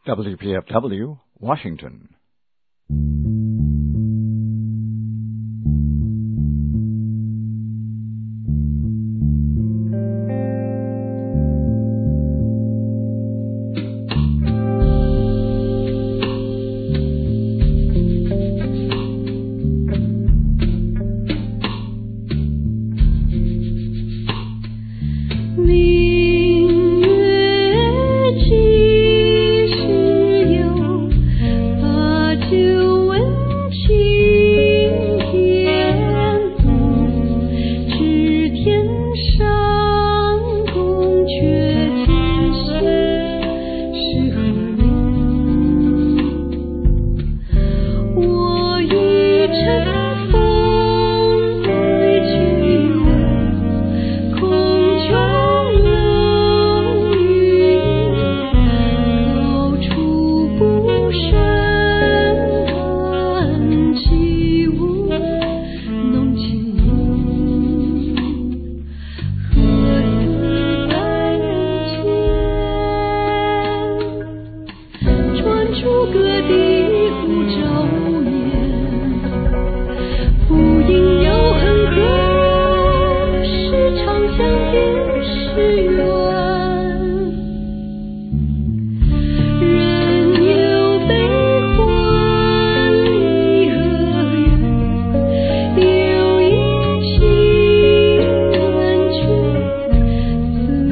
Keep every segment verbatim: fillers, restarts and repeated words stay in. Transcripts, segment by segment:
W P F W, Washington.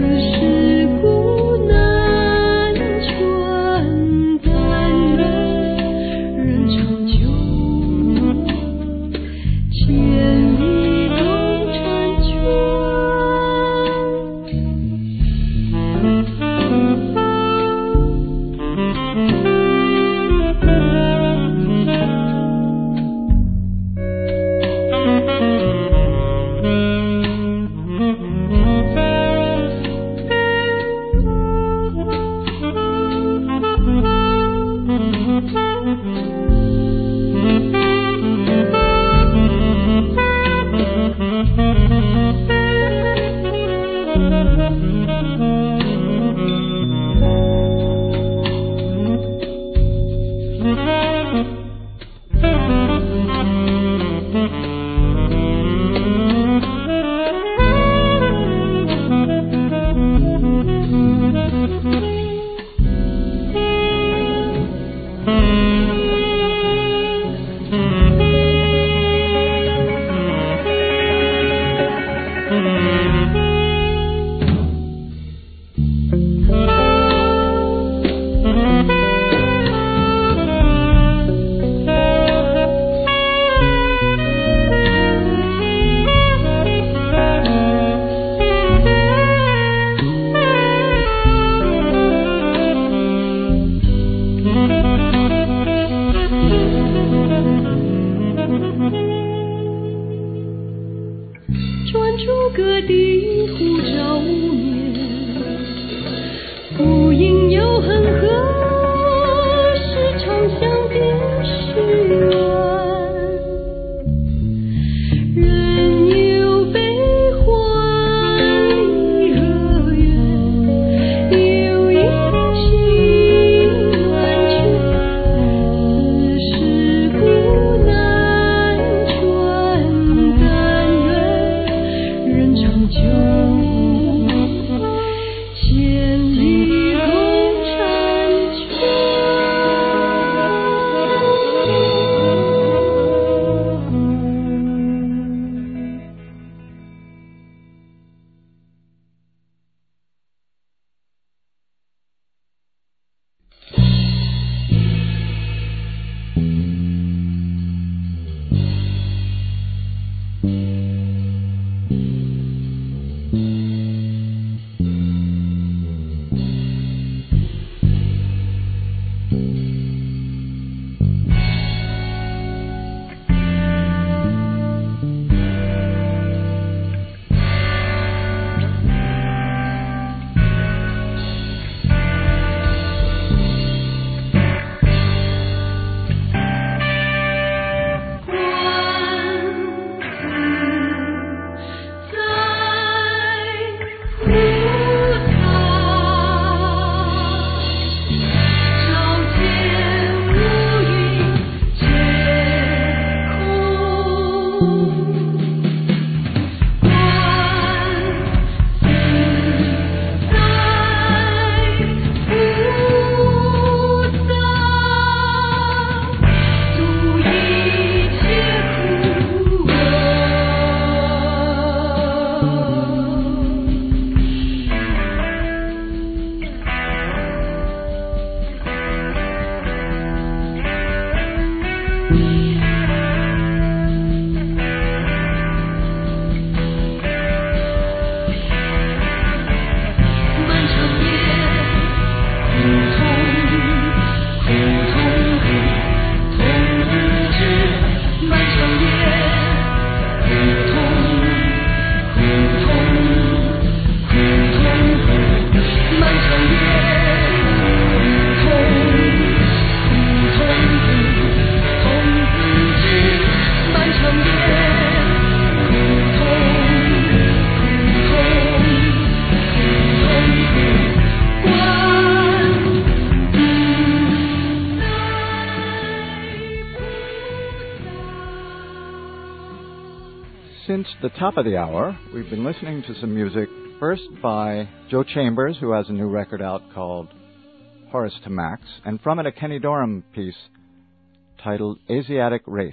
Thank you. Since the top of the hour, we've been listening to some music, first by Joe Chambers, who has a new record out called Horace to Max, and from it a Kenny Dorham piece titled Asiatic Race.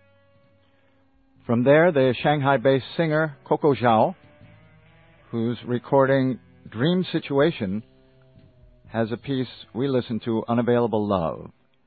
From there, the Shanghai-based singer Coco Zhao, whose recording Dream Situation has a piece we listened to, Unavailable Love.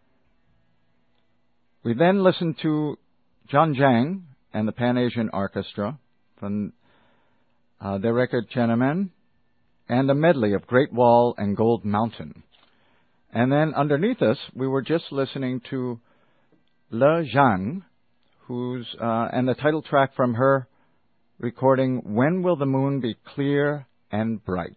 We then listened to John Zhang and the Pan-Asian Orchestra from uh, their record Tiananmen, and a medley of Great Wall and Gold Mountain. And then underneath us, we were just listening to Le Zhang, who's uh, and the title track from her recording When Will the Moon Be Clear and Bright.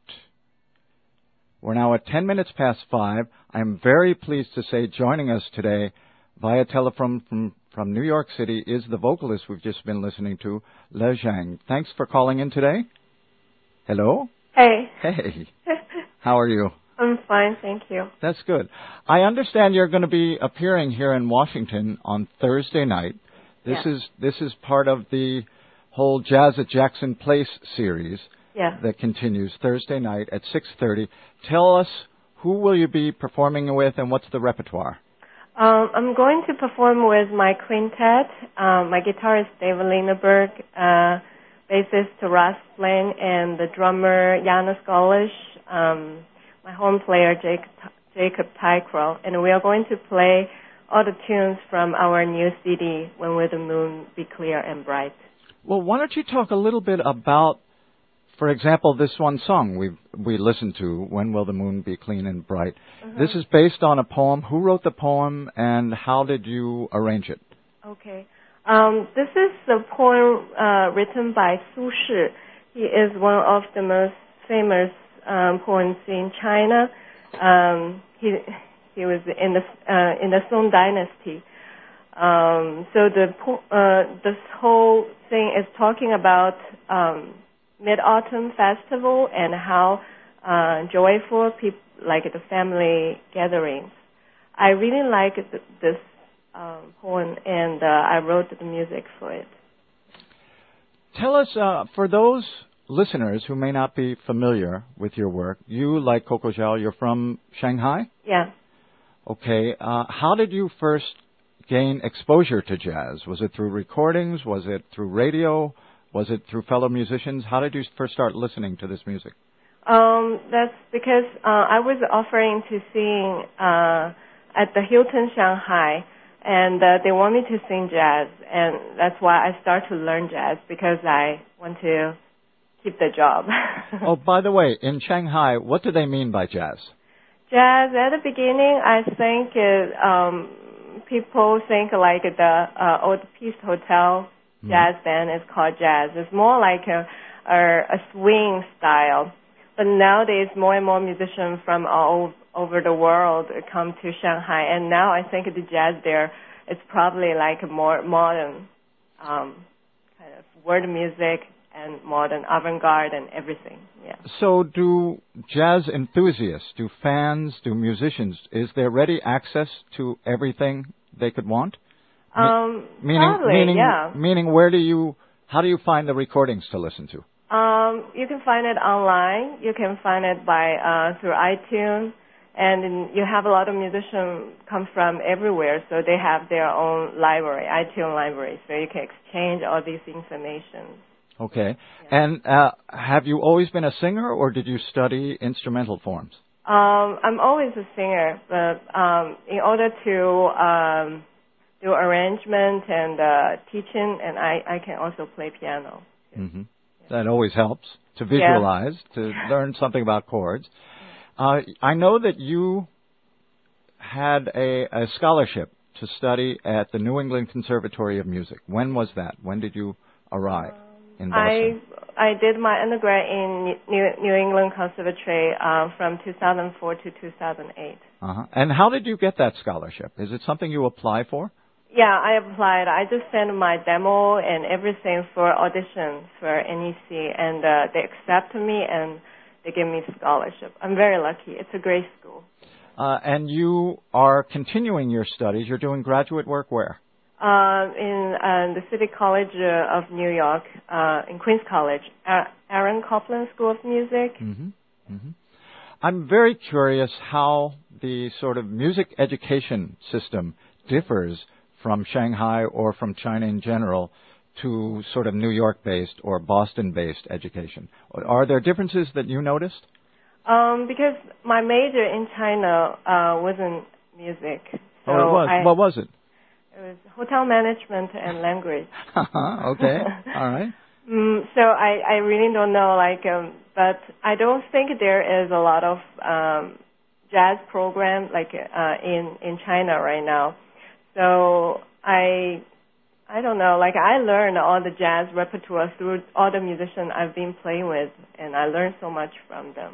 We're now at ten minutes past five. I'm very pleased to say joining us today via telephone from, from New York City is the vocalist we've just been listening to, Le Zhang. Thanks for calling in today. Hello? Hey. Hey. How are you? I'm fine, thank you. That's good. I understand you're going to be appearing here in Washington on Thursday night. This yeah. is this is part of the whole Jazz at Jackson Place series yeah. that continues Thursday night at six thirty. Tell us, who will you be performing with and what's the repertoire? Um, I'm going to perform with my quintet, um, my guitarist David Lindeberg, uh, bassist Ross Flynn, and the drummer Janos Golish, um, my home player Jacob, Jacob Tycrow, and we are going to play all the tunes from our new C D, When Will the Moon Be Clear and Bright. Well, why don't you talk a little bit about, for example, this one song we we listened to, When Will the Moon Be Clean and Bright. Mm-hmm. This is based on a poem. Who wrote the poem, and how did you arrange it? Okay. Um, this is a poem uh, written by Su Shi. He is one of the most famous um, poets in China. Um, he he was in the uh, in the Song Dynasty. Um, so the uh, this whole thing is talking about um, Mid-Autumn Festival and how uh, joyful people like the family gatherings. I really like th- this um, poem, and uh, I wrote the music for it. Tell us, uh, for those listeners who may not be familiar with your work, you, like Coco Zhao, you're from Shanghai? Yeah. Okay. Uh, how did you first gain exposure to jazz? Was it through recordings? Was it through radio? Was it through fellow musicians? How did you first start listening to this music? Um, that's because uh, I was offering to sing uh, at the Hilton Shanghai, and uh, they want me to sing jazz, and that's why I started to learn jazz, because I want to keep the job. Oh, by the way, in Shanghai, what do they mean by jazz? Jazz, at the beginning, I think it, um, people think like the uh, old Peace Hotel jazz mm. band is called jazz. It's more like a, a, a swing style. But nowadays, more and more musicians from all over the world come to Shanghai, and now I think the jazz there is probably like a more modern um, kind of world music and modern avant-garde and everything. Yeah. So do jazz enthusiasts, do fans, do musicians, is there ready access to everything they could want? Um, meaning, probably, meaning, yeah. Meaning, where do you, how do you find the recordings to listen to? Um, you can find it online. You can find it by uh, through iTunes, and you have a lot of musicians come from everywhere, so they have their own library, iTunes library, so you can exchange all these information. Okay. Yeah. And uh, have you always been a singer, or did you study instrumental forms? Um, I'm always a singer, but um, in order to um, do arrangement and uh, teaching, and I, I can also play piano. Mm-hmm. That always helps to visualize, yeah. to learn something about chords. Uh, I know that you had a, a scholarship to study at the New England Conservatory of Music. When was that? When did you arrive in Boston? I I did my undergrad in New, New England Conservatory uh, from two thousand four to two thousand eight. Uh-huh. And how did you get that scholarship? Is it something you apply for? Yeah, I applied. I just sent my demo and everything for audition for N E C, and uh, they accepted me and they gave me scholarship. I'm very lucky. It's a great school. Uh, and you are continuing your studies. You're doing graduate work where? Uh, in uh, the City College uh, of New York, uh, in Queens College, A- Aaron Copland School of Music. Mm-hmm. Mm-hmm. I'm very curious how the sort of music education system differs from Shanghai or from China in general to sort of New York-based or Boston-based education. Are there differences that you noticed? Um, because my major in China uh, wasn't music. So oh, it was. I, what was it? It was hotel management and language. Okay. All right. Mm, so I, I really don't know, like, um, but I don't think there is a lot of um, jazz program like uh, in in China right now. So I I don't know, like I learned all the jazz repertoire through all the musicians I've been playing with, and I learned so much from them.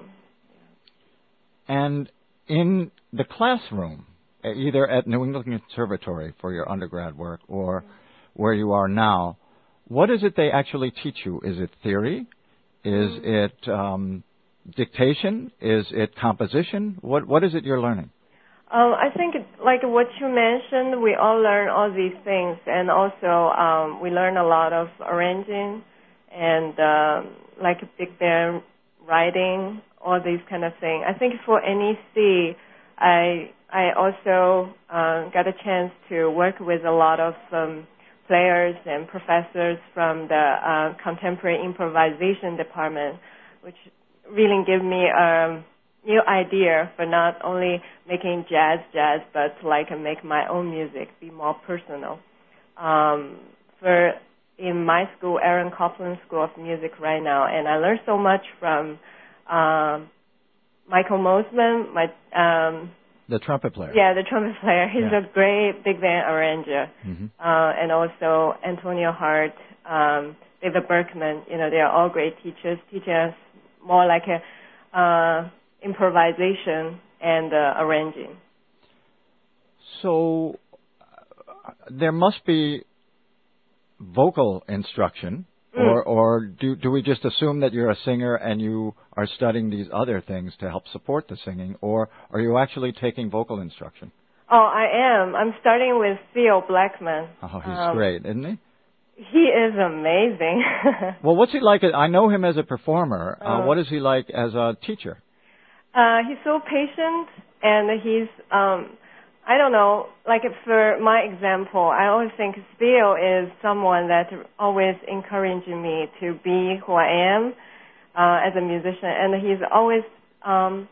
And in the classroom, either at New England Conservatory for your undergrad work or where you are now, what is it they actually teach you? Is it theory? Is mm-hmm. it um, dictation? Is it composition? What What is it you're learning? Um, I think, like what you mentioned, we all learn all these things, and also um, we learn a lot of arranging and um, like big band writing, all these kind of things. I think for N E C, I I also uh, got a chance to work with a lot of um, players and professors from the uh, contemporary improvisation department, which really gave me a new idea for not only making jazz jazz, but like make my own music, be more personal. Um, for in my school, Aaron Copland School of Music right now, and I learned so much from um, Michael Mosman, my um, the trumpet player. Yeah, the trumpet player. He's yeah. a great big band arranger. Mm-hmm. Uh, and also Antonio Hart, um, David Berkman. You know, they are all great teachers, teaching us more like a uh, improvisation and uh, arranging. So uh, there must be vocal instruction. Mm. Or, or do, do we just assume that you're a singer and you are studying these other things to help support the singing, or are you actually taking vocal instruction? Oh, I am. I'm starting with Theo Blackman. Oh, he's um, great, isn't he? He is amazing. Well, what's he like? I know him as a performer. Uh, uh, what is he like as a teacher? Uh, he's so patient, and he's, um, I don't know, like for my example, I always think Theo is someone that always encouraging me to be who I am uh, as a musician, and he's always, um,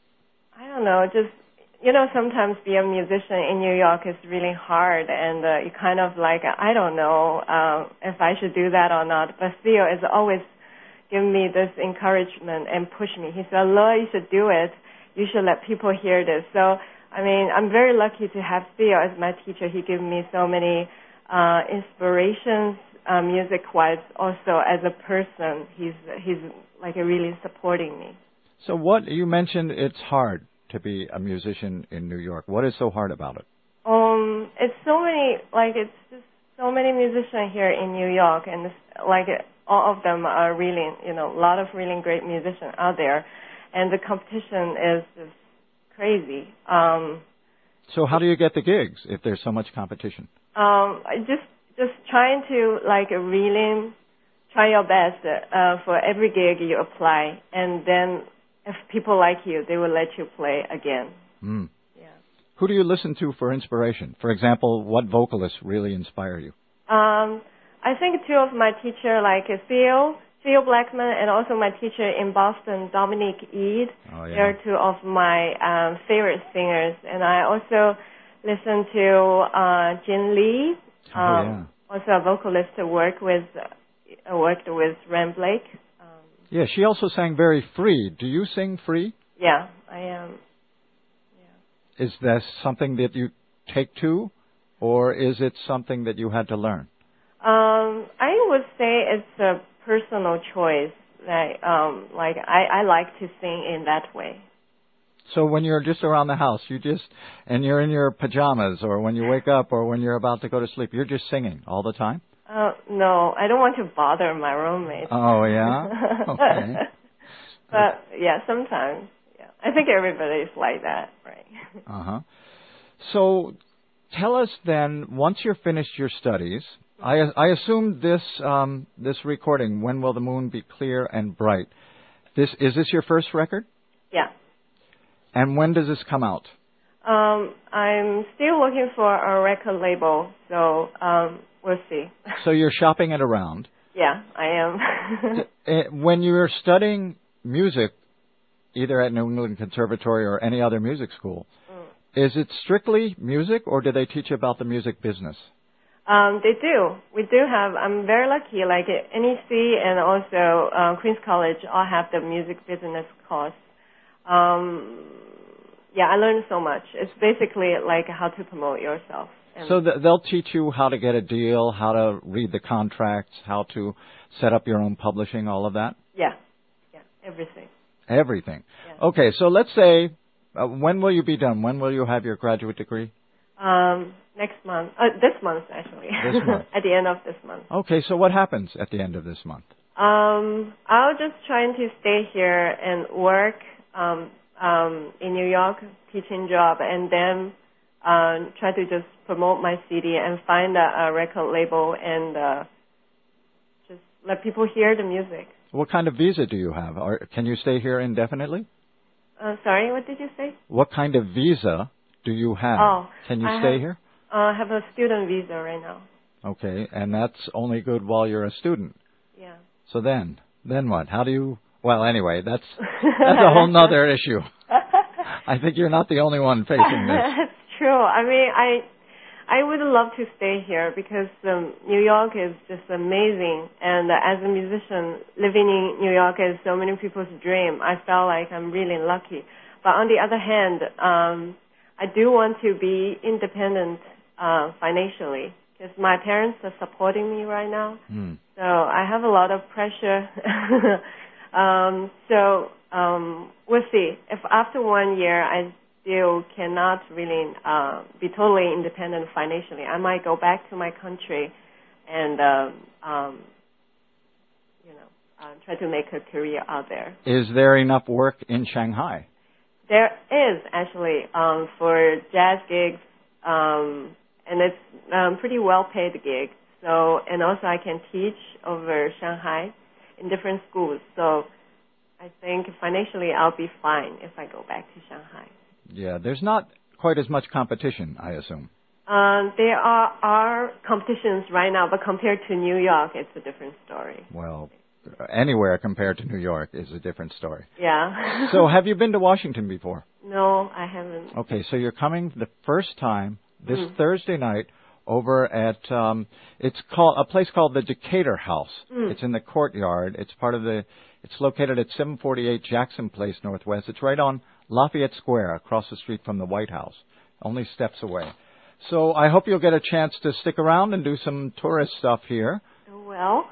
I don't know, just, you know, sometimes being a musician in New York is really hard, and uh, you kind of like, I don't know uh, if I should do that or not, but Theo is always giving me this encouragement and push me. He said, Laura, you should do it. You should let people hear this. So, I mean, I'm very lucky to have Theo as my teacher. He gave me so many uh, inspirations, uh, music-wise, also as a person. He's, he's like really supporting me. So what, you mentioned it's hard to be a musician in New York. What is so hard about it? Um, it's so many, like, it's just so many musicians here in New York, and it's, like, all of them are really, you know, a lot of really great musicians out there, and the competition is just crazy. Um, so how do you get the gigs if there's so much competition? Um, just just trying to like really try your best uh, for every gig you apply, and then if people like you, they will let you play again. Mm. Yeah. Who do you listen to for inspiration? For example, what vocalists really inspire you? Um, I think two of my teachers, like Theo, Theo Blackman, and also my teacher in Boston, Dominique Eade. Oh, yeah. They're two of my um, favorite singers. And I also listen to uh, Jin Lee, oh, um, yeah. also a vocalist who worked with, uh, worked with Ren Blake. Um, yeah, she also sang very free. Do you sing free? Yeah, I am. Yeah. Is that something that you take to, or is it something that you had to learn? Um, I would say it's a personal choice. Like, um, like I, I like to sing in that way. So when you're just around the house, you just, and you're in your pajamas, or when you wake up, or when you're about to go to sleep, you're just singing all the time? Uh, no, I don't want to bother my roommates. Oh, yeah? Okay. But, yeah, sometimes. Yeah. I think everybody's like that, right? Uh-huh. So tell us then, once you're finished your studies, I, I assume this um, this recording, When Will the Moon Be Clear and Bright, this is this your first record? Yeah. And when does this come out? Um, I'm still looking for a record label, so um, we'll see. So you're shopping it around. Yeah, I am. When you're studying music, either at New England Conservatory or any other music school, mm. is it strictly music, or do they teach you about the music business? Um, they do. We do have, I'm very lucky, like N E C and also uh, Queens College all have the music business course. Um, yeah, I learned so much. It's basically like how to promote yourself. And so th- they'll teach you how to get a deal, how to read the contracts, how to set up your own publishing, all of that? Yeah, yeah, everything. Everything. Yeah. Okay, so let's say, uh, when will you be done? When will you have your graduate degree? Um, next month. Uh, this month, actually. This month. At the end of this month. Okay, so what happens at the end of this month? Um, I'll just trying to stay here and work um, um, in New York, teaching job, and then uh, try to just promote my C D and find a, a record label and uh, just let people hear the music. What kind of visa do you have? Or can you stay here indefinitely? Uh, sorry, what did you say? What kind of visa do you have? Oh, can you I stay have, here? Uh, I have a student visa right now. Okay, and that's only good while you're a student. Yeah. So then, then what? How do you? Well, anyway, that's that's a whole nother issue. I think you're not the only one facing this. That's true. I mean, I I would love to stay here because um, New York is just amazing, and uh, as a musician, living in New York is so many people's dream. I felt like I'm really lucky. But on the other hand, um, I do want to be independent uh, financially because my parents are supporting me right now. Mm. So I have a lot of pressure. um, so um, we'll see. If after one year I still cannot really uh, be totally independent financially, I might go back to my country and, uh, um, you know, uh, try to make a career out there. Is there enough work in Shanghai? There is actually um, for jazz gigs, um, and it's um, pretty well-paid gig. So, and also I can teach over Shanghai in different schools. So, I think financially I'll be fine if I go back to Shanghai. Yeah, there's not quite as much competition, I assume. Um, there are, are competitions right now, but compared to New York, it's a different story. Well, anywhere compared to New York is a different story. Yeah. So have you been to Washington before? No, I haven't. Okay, so you're coming the first time this mm. Thursday night over at, um, it's called a place called the Decatur House. Mm. It's in the courtyard. It's part of the, it's located at seven forty-eight Jackson Place Northwest. It's right on Lafayette Square across the street from the White House, only steps away. So I hope you'll get a chance to stick around and do some tourist stuff here. Well.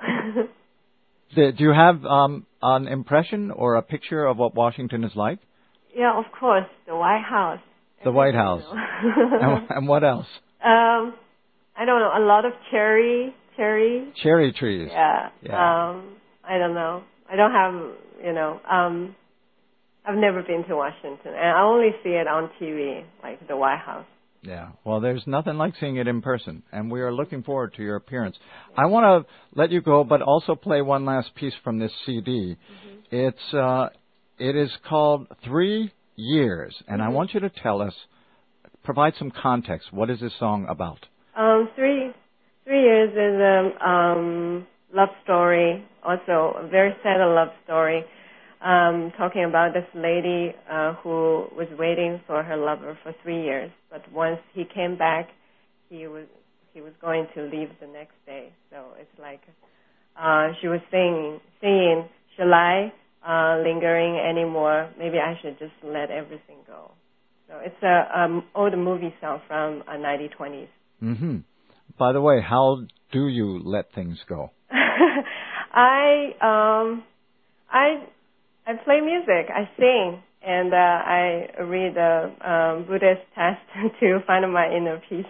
Do you have um, an impression or a picture of what Washington is like? Yeah, of course, the White House. The White House. and, and what else? Um, I don't know. A lot of cherry, cherry. Cherry trees. Yeah. yeah. Um, I don't know. I don't have, you know. Um, I've never been to Washington, and I only see it on T V, like the White House. Yeah, well, there's nothing like seeing it in person, and we are looking forward to your appearance. I want to let you go, but also play one last piece from this C D. Mm-hmm. It's uh, it is called Three Years, and mm-hmm. I want you to tell us, provide some context. What is this song about? Um, three Three Years is a um, love story, also a very sad love story. Um, talking about this lady uh, who was waiting for her lover for three years, but once he came back, he was he was going to leave the next day. So it's like uh, she was singing, singing, shall I uh, lingering anymore? Maybe I should just let everything go. So it's a um, old movie song from uh, nineteen twenties. Mm-hmm. By the way, how do you let things go? I um I. I play music, I sing, and uh, I read a um, Buddhist text to find my inner peace.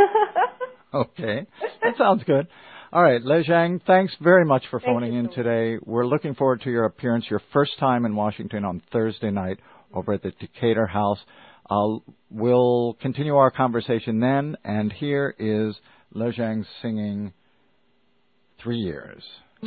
Okay, that sounds good. All right, Lei Zhang, thanks very much for Thank phoning you in so today. We're looking forward to your appearance, your first time in Washington on Thursday night over at the Decatur House. Uh, we'll continue our conversation then, and here is Le Zhang singing Three Years.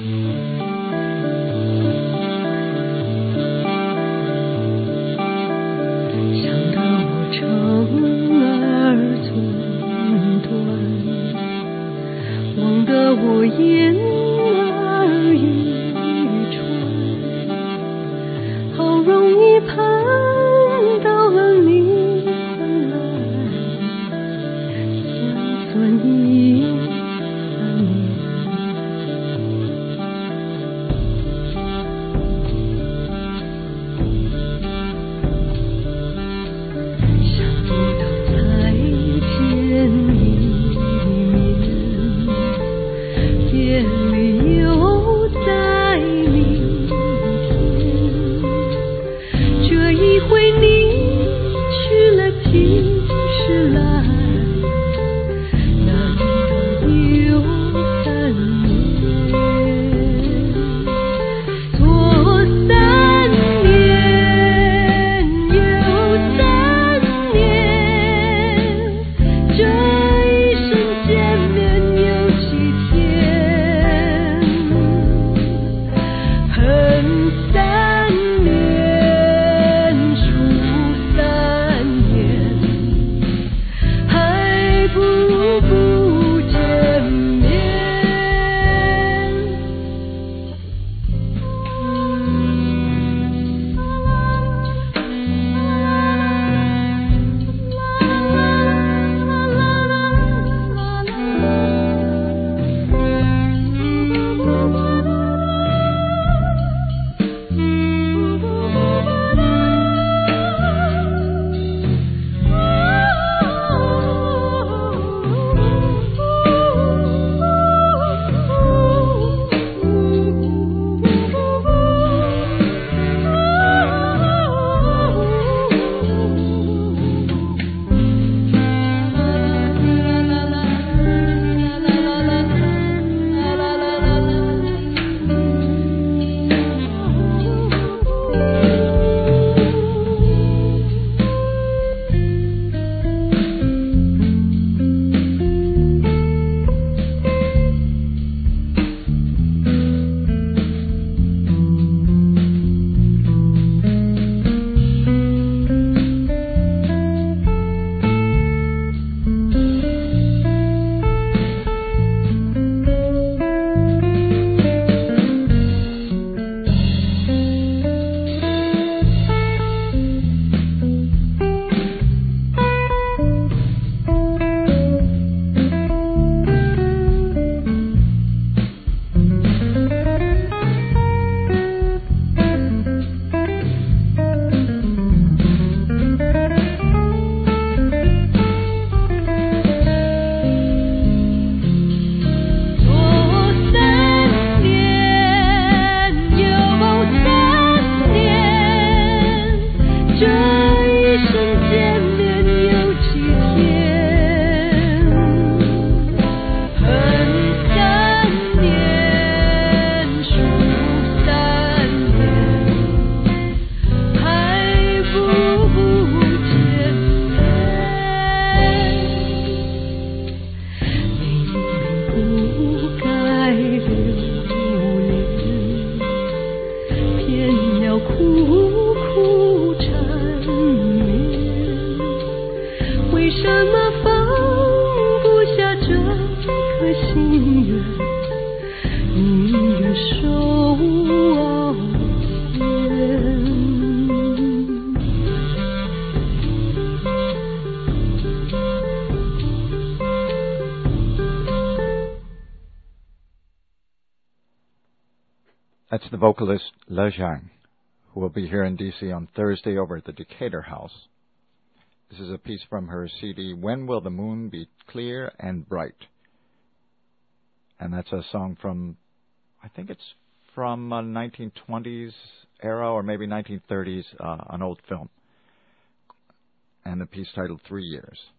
什么放不下这颗心愿，宁愿守望天。 That's the vocalist Le Zhang, who will be here in D C on Thursday over at the Decatur House. This is a piece from her C D, When Will the Moon Be Clear and Bright? And that's a song from, I think it's from a nineteen twenties era or maybe nineteen thirties, uh, an old film. And the piece titled Three Years.